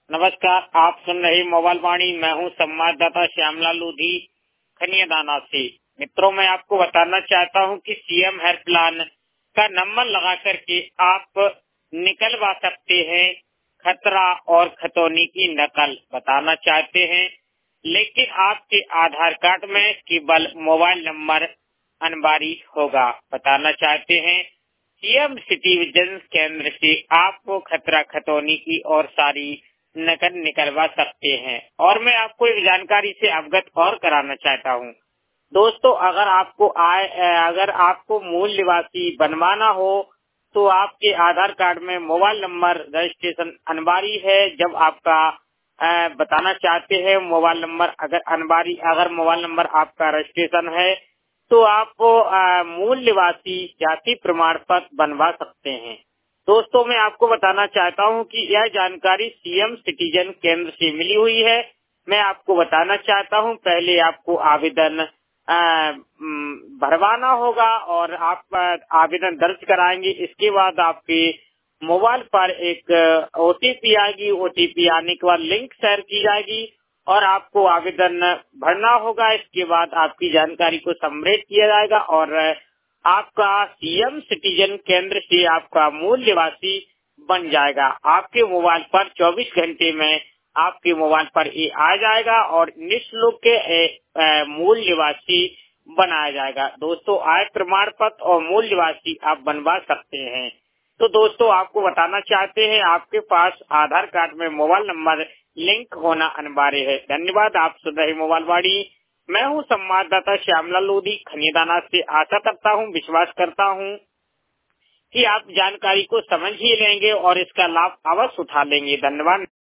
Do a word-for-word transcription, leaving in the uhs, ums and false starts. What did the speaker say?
नमस्कार, आप सुन रहे मोबाइल वाणी। मैं हूं संवाददाता श्यामलाल लोधी खनियादाना से। मित्रों, मैं आपको बताना चाहता हूं कि सीएम हेल्पलाइन का नंबर लगा करके आप निकलवा सकते हैं खतरा और खतौनी की नकल। बताना चाहते हैं, लेकिन आपके आधार कार्ड में केवल मोबाइल नंबर अनिवार्य होगा। बताना चाहते हैं, सीएम सिटीजन केंद्र से आपको खतरा खतौनी की और सारी नकद निकलवा सकते हैं। और मैं आपको एक जानकारी से अवगत और कराना चाहता हूं। दोस्तों, अगर आपको आय अगर आपको मूल निवासी बनवाना हो तो आपके आधार कार्ड में मोबाइल नंबर रजिस्ट्रेशन अनिवार्य है। जब आपका अ, बताना चाहते हैं मोबाइल नंबर अगर अनिवार्य अगर मोबाइल नंबर आपका रजिस्ट्रेशन है तो आप अ, मूल निवासी जाति प्रमाण पत्र बनवा सकते हैं। दोस्तों, मैं आपको बताना चाहता हूं कि यह जानकारी सीएम सिटीजन केंद्र से मिली हुई है। मैं आपको बताना चाहता हूं, पहले आपको आवेदन अ, म, भरवाना होगा और आप अ, आवेदन दर्ज कराएंगे। इसके बाद आपके मोबाइल पर एक ओटीपी आएगी। ओटीपी आने के बाद लिंक शेयर की जाएगी और आपको आवेदन भरना होगा। इसके बाद आपकी जानकारी को सम्मिलित किया जाएगा और आपका सीएम सिटीजन केंद्र से आपका मूल निवासी बन जाएगा। आपके मोबाइल पर चौबीस घंटे में आपके मोबाइल पर ये आ जाएगा और निःशुल्क के ए, ए, मूल निवासी बनाया जाएगा। दोस्तों, आय प्रमाण पत्र और मूल निवासी आप बनवा सकते हैं। तो दोस्तों, आपको बताना चाहते हैं, आपके पास आधार कार्ड में मोबाइल नंबर लिंक होना अनिवार्य है। धन्यवाद। आप सुन रहे मोबाइल वाणी। मैं हूं संवाददाता श्यामलाल लोधी खनियादाना से। आशा करता हूं, विश्वास करता हूं कि आप जानकारी को समझ ही लेंगे और इसका लाभ अवश्य उठा लेंगे। धन्यवाद।